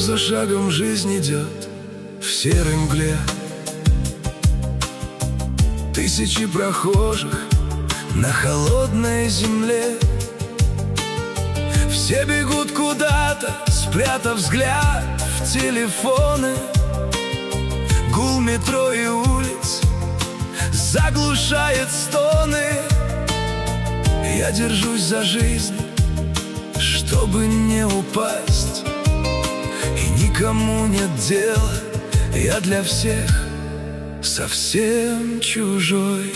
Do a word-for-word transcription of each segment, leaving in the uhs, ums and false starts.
за шагом жизнь идет в серой мгле. Тысячи прохожих на холодной земле. Все бегут куда-то, спрятав взгляд в телефоны. Гул метро и улиц заглушает стоны. Я держусь за жизнь, чтобы не упасть, и никому нет дела, я для всех совсем чужой.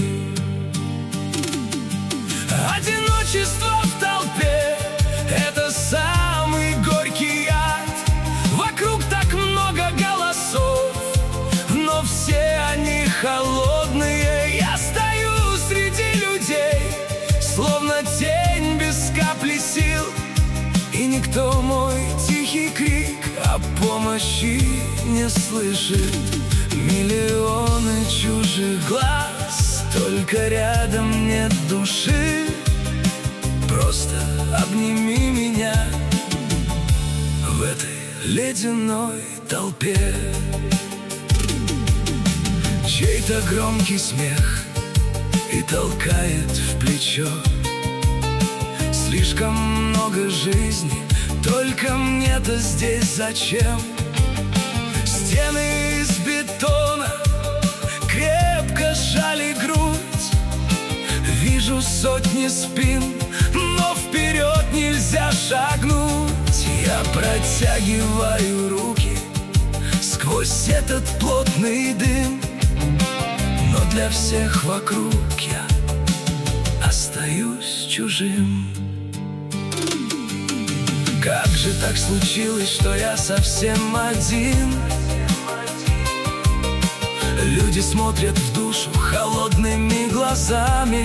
Одиночество в толпе — это самый горький яд. Вокруг так много голосов, но все они холодные. Я стою среди людей, словно тень без капли сил, и никто мой тихий крик о помощи не слышит. Миллионы чужих глаз, только рядом нет души. Просто обними меня в этой ледяной толпе. Чей-то громкий смех и толкает в плечо. Слишком много жизни, только мне-то здесь зачем? Стены из бетона крепко сжали грудь. Вижу сотни спин, но вперед нельзя шагнуть. Я протягиваю руки сквозь этот плотный дым, но для всех вокруг я остаюсь чужим. Как же так случилось, что я совсем один? Люди смотрят в душу холодными глазами.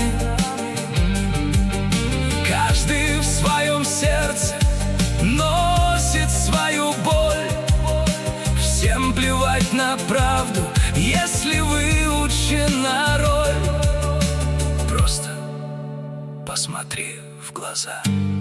Каждый в своем сердце носит свою боль. Всем плевать на правду, если выучена роль. Просто посмотри в глаза.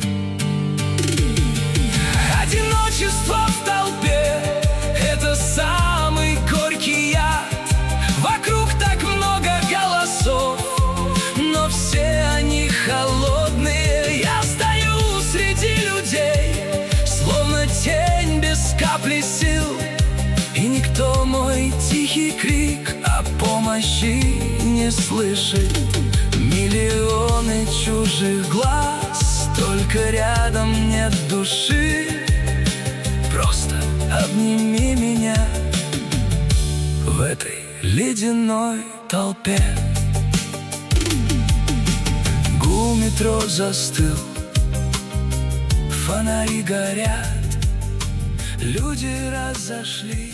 Одиночество в толпе — это самый горький яд. Вокруг так много голосов, но все они холодные. Я стою среди людей, словно тень без капли сил, и никто мой тихий крик о помощи не слышит. Миллионы чужих глаз, только рядом нет души. Просто обними меня в этой ледяной толпе. Гул метро застыл, фонари горят, люди разошлись.